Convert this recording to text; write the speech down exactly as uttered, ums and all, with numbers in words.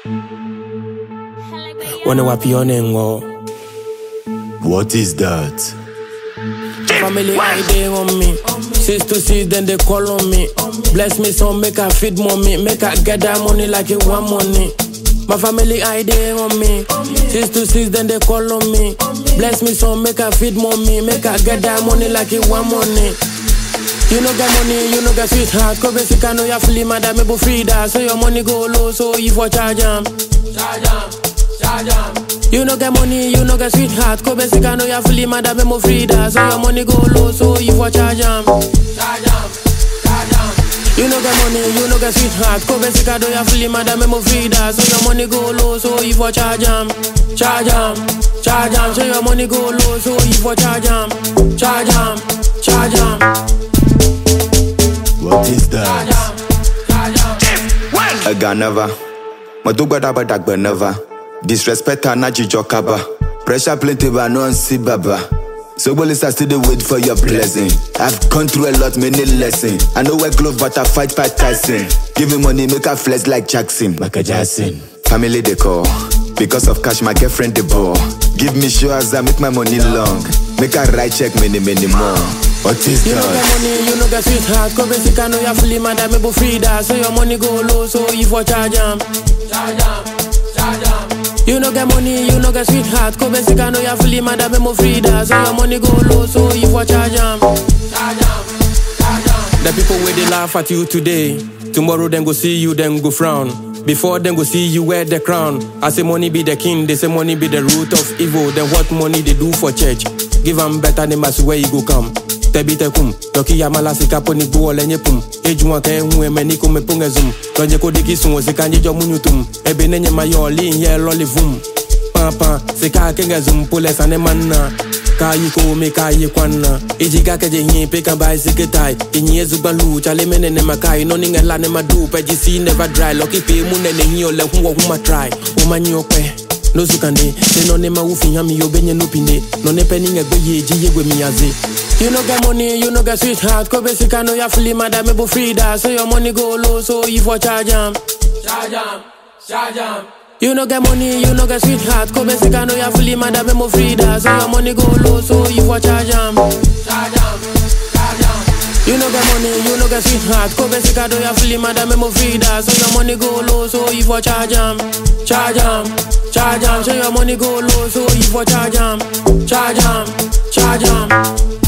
Wanna wap your name, wow. What is that? Family idea on me. Six to six, then they call on me. Bless me, so make her feed mommy. Make her get that money like it want money. My family idea on me. Six to six, then they call on me. Bless me, so make her feed mommy. Make her get that money like it want money. You know get money, you know get sweetheart. Cause basic I know you feel madam, me bo free that. So your money go low, so you for charge em. Charge em, charge em. You know get money, you know get sweetheart. Cause basic I know you feel madam, me bo free that. So your money go low, so you for charge em. Charge em, charge em. You know get money, you know get sweetheart. Cause basic I know you feel madam, me bo free that. So your money go low, so you for charge em. Charge em, charge em. So your money go low, so you for charge em. Charge em, charge em. What is that? I got never. Madugada badak never. Disrespect and not jokaba. Pressure plenty but no see baba. So well is I still wait for your blessing. I've gone through a lot, many lessons. I know wear glove but I fight by Tyson. Give me money, make her flex like Jackson. Michael Jackson. Family they call. Because of cash, my girlfriend the ball. Give me show as I make my money long. Make her write check many, many more. What is you that? You know get money, you know get sweetheart. Cause basic I know you feel madam, me bo free that. So your money go low, so you for charge em. Charge em, charge em. You know get money, you know get sweetheart. Cause basic I know you feel madam, me bo free that. So your money go low, so you for charge em. Charge em, charge em. The people where they laugh at you today, tomorrow them go see you, them go frown. Before them go see you wear the crown. I say money be the king, they say money be the root of evil. Then what money they do for church? Give them better name as where you go come. Tebite kum, Toki Yamala Sikapo ni buo lenye pum. Ejuan ke huwe meniko me punge zoom. Donje kodiki sunwo se kanje jo munyutum. Ebe nenye mayo li nye loli vum. Pampa, se ka kenge zoom pole sane manna. Ka yiko me ka yikwana. Ijiga keje hien peka bai siketai. Inye zubalu chale menene makai. No ninge la ne madu pe jisi never dry. Loki pe mune ne hiyo le huwa huma try. Uma nyope. No zukande, se no ne ma ufi hami yo benye nupine. No ne pe ninge gwe ye jiye gwe miyaze. You know get money, you know get sweetheart. Cause basic I know you feel madam, me bo free that. So your money go low, so you for charge em. Charge em, charge em. You know get money, you know get sweetheart. Cause basic I know you feel madam, me bo free that. So your money go low, so you for charge em. Charge em, charge em. You know get money, you know get sweetheart. Cause basic I know you feel madam, me bo free that. So your money go low, so you for charge em. Charge em, charge em. So your money go low, so you for charge em. Charge em, charge em.